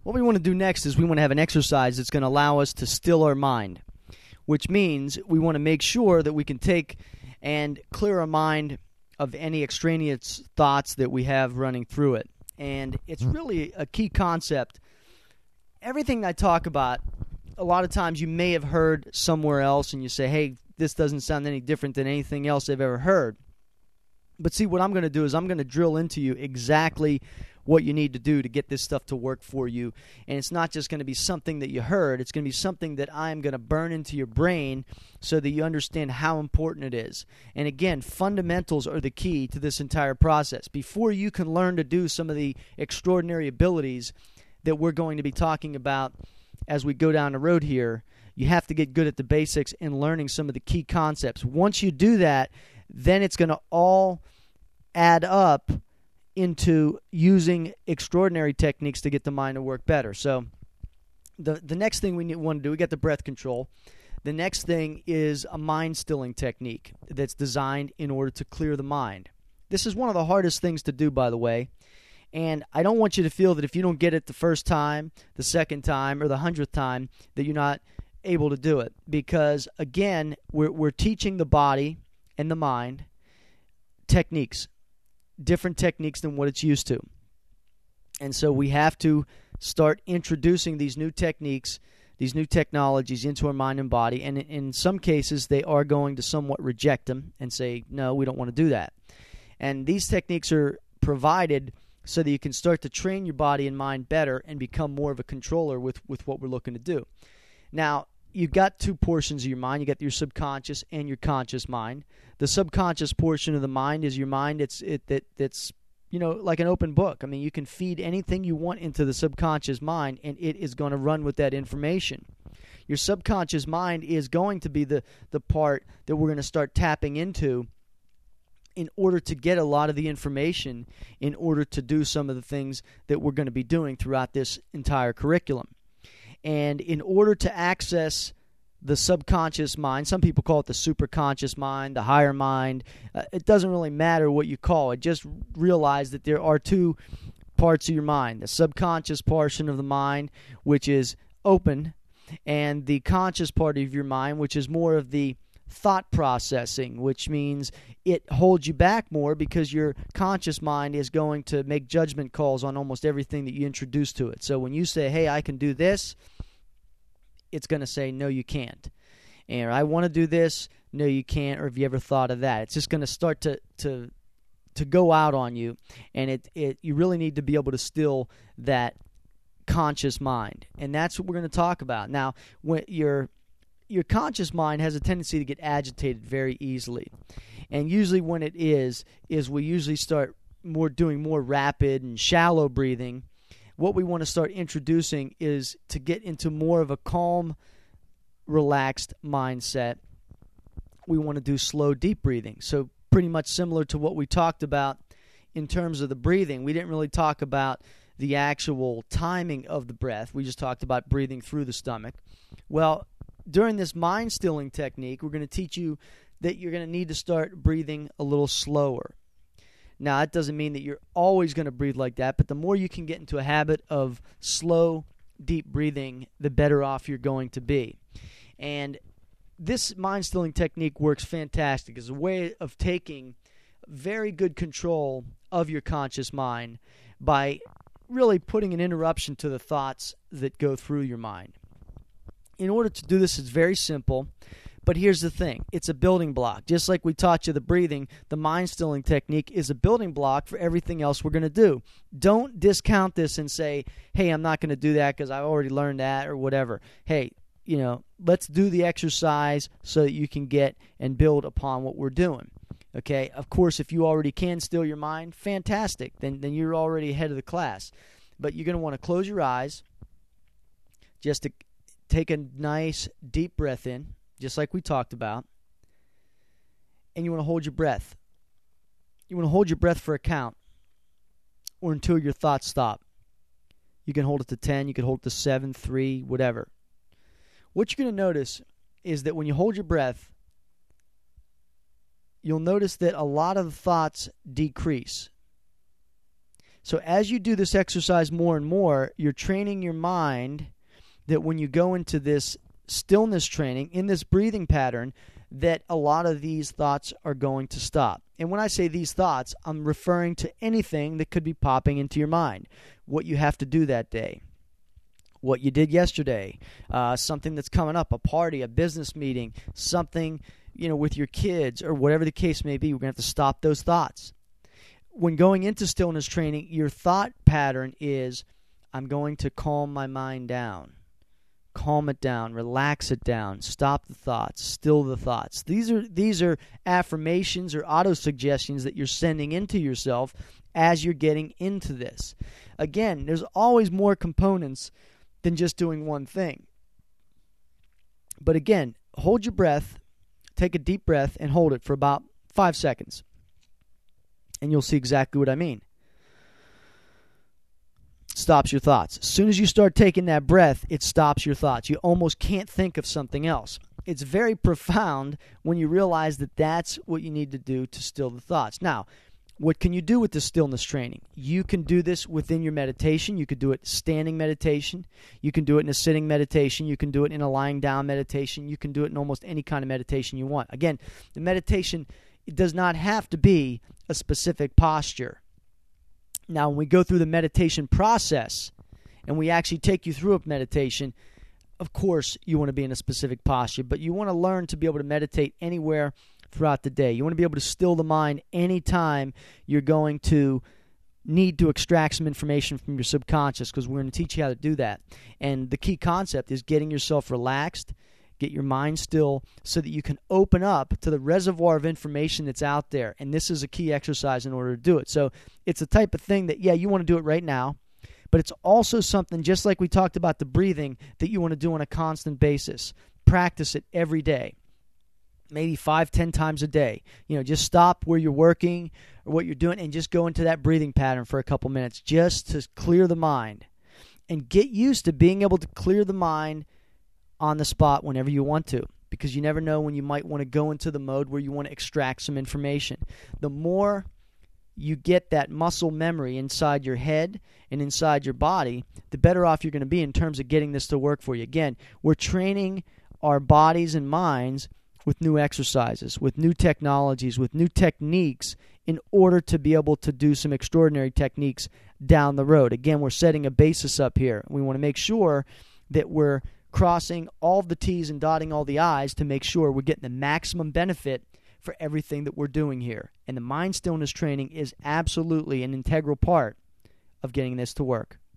What we want to do next is we want to have an exercise that's going to allow us to still our mind, which means we want to make sure that we can take and clear our mind of any extraneous thoughts that we have running through it. And it's really a key concept. Everything I talk about, a lot of times you may have heard somewhere else and you say, hey, this doesn't sound any different than anything else I've ever heard. But see, what I'm going to do is I'm going to drill into you exactly what you need to do to get this stuff to work for you. And it's not just going to be something that you heard. It's going to be something that I'm going to burn into your brain so that you understand how important it is. And again, fundamentals are the key to this entire process. Before you can learn to do some of the extraordinary abilities that we're going to be talking about as we go down the road here, you have to get good at the basics and learning some of the key concepts. Once you do that, then it's going to all add up into using extraordinary techniques to get the mind to work better. So the next thing we want to do, we got the breath control. The next thing is a mind-stilling technique that's designed in order to clear the mind. This is one of the hardest things to do, by the way. And I don't want you to feel that if you don't get it the first time, the second time, or the 100th time, that you're not able to do it. Because, again, we're teaching the body and the mind techniques, different techniques than what it's used to. And so we have to start introducing these new techniques, these new technologies into our mind and body. And in some cases, they are going to somewhat reject them and say, no, we don't want to do that. And these techniques are provided so that you can start to train your body and mind better and become more of a controller with what we're looking to do. Now, you've got two portions of your mind. You got your subconscious and your conscious mind. The subconscious portion of the mind is your mind. It's like an open book. I mean, you can feed anything you want into the subconscious mind, and it is going to run with that information. Your subconscious mind is going to be the part that we're going to start tapping into in order to get a lot of the information, in order to do some of the things that we're going to be doing throughout this entire curriculum. And in order to access the subconscious mind, some people call it the superconscious mind, the higher mind. It doesn't really matter what you call it. Just realize that there are two parts of your mind. The subconscious portion of the mind, which is open, and the conscious part of your mind, which is more of the thought processing, which means it holds you back more because your conscious mind is going to make judgment calls on almost everything that you introduce to it. So when you say, hey, I can do this, it's going to say, no, you can't. And I want to do this, no, you can't, or have you ever thought of that? It's just going to start to go out on you, and you really need to be able to still that conscious mind. And that's what we're going to talk about. Now, when your conscious mind has a tendency to get agitated very easily. And usually when it is we usually start doing more rapid and shallow breathing. What we want to start introducing is to get into more of a calm, relaxed mindset. We want to do slow, deep breathing. So pretty much similar to what we talked about in terms of the breathing. We didn't really talk about the actual timing of the breath. We just talked about breathing through the stomach. Well, during this mind-stilling technique, we're going to teach you that you're going to need to start breathing a little slower. Now, that doesn't mean that you're always going to breathe like that, but the more you can get into a habit of slow, deep breathing, the better off you're going to be. And this mind-stilling technique works fantastic as a way of taking very good control of your conscious mind by really putting an interruption to the thoughts that go through your mind. In order to do this, it's very simple. But here's the thing. It's a building block. Just like we taught you the breathing, the mind-stilling technique is a building block for everything else we're going to do. Don't discount this and say, hey, I'm not going to do that because I've already learned that or whatever. Hey, let's do the exercise so that you can get and build upon what we're doing. Okay? Of course, if you already can still your mind, fantastic. Then you're already ahead of the class. But you're going to want to close your eyes just to take a nice deep breath in, just like we talked about. And you want to hold your breath. You want to hold your breath for a count or until your thoughts stop. You can hold it to 10, you can hold it to 7, 3, whatever. What you're going to notice is that when you hold your breath, you'll notice that a lot of the thoughts decrease. So as you do this exercise more and more, you're training your mind that when you go into this stillness training, in this breathing pattern, that a lot of these thoughts are going to stop. And when I say these thoughts, I'm referring to anything that could be popping into your mind. What you have to do that day, what you did yesterday, something that's coming up, a party, a business meeting, something, with your kids or whatever the case may be. We're going to have to stop those thoughts. When going into stillness training, your thought pattern is, I'm going to calm my mind down. Calm it down, relax it down, stop the thoughts, still the thoughts. These are affirmations or auto-suggestions that you're sending into yourself as you're getting into this. Again, there's always more components than just doing one thing. But again, hold your breath, take a deep breath, and hold it for about 5 seconds. And you'll see exactly what I mean. Stops your thoughts. As soon as you start taking that breath, it stops your thoughts. You almost can't think of something else. It's very profound when you realize that that's what you need to do to still the thoughts. Now, what can you do with this stillness training? You can do this within your meditation. You could do it standing meditation. You can do it in a sitting meditation. You can do it in a lying down meditation. You can do it in almost any kind of meditation you want. Again, the meditation, it does not have to be a specific posture. Now, when we go through the meditation process and we actually take you through a meditation, of course you want to be in a specific posture, but you want to learn to be able to meditate anywhere throughout the day. You want to be able to still the mind anytime you're going to need to extract some information from your subconscious, because we're going to teach you how to do that. And the key concept is getting yourself relaxed, get your mind still so that you can open up to the reservoir of information that's out there. And this is a key exercise in order to do it. So it's the type of thing that, you want to do it right now, but it's also something, just like we talked about the breathing, that you want to do on a constant basis. Practice it every day, maybe 5-10 times a day. Just stop where you're working or what you're doing and just go into that breathing pattern for a couple minutes just to clear the mind. And get used to being able to clear the mind on the spot whenever you want to, because you never know when you might want to go into the mode where you want to extract some information. The more you get that muscle memory inside your head and inside your body, the better off you're going to be in terms of getting this to work for you. Again, we're training our bodies and minds with new exercises, with new technologies, with new techniques in order to be able to do some extraordinary techniques down the road. Again, we're setting a basis up here. We want to make sure that we're crossing all the T's and dotting all the I's to make sure we're getting the maximum benefit for everything that we're doing here. And the mind stillness training is absolutely an integral part of getting this to work.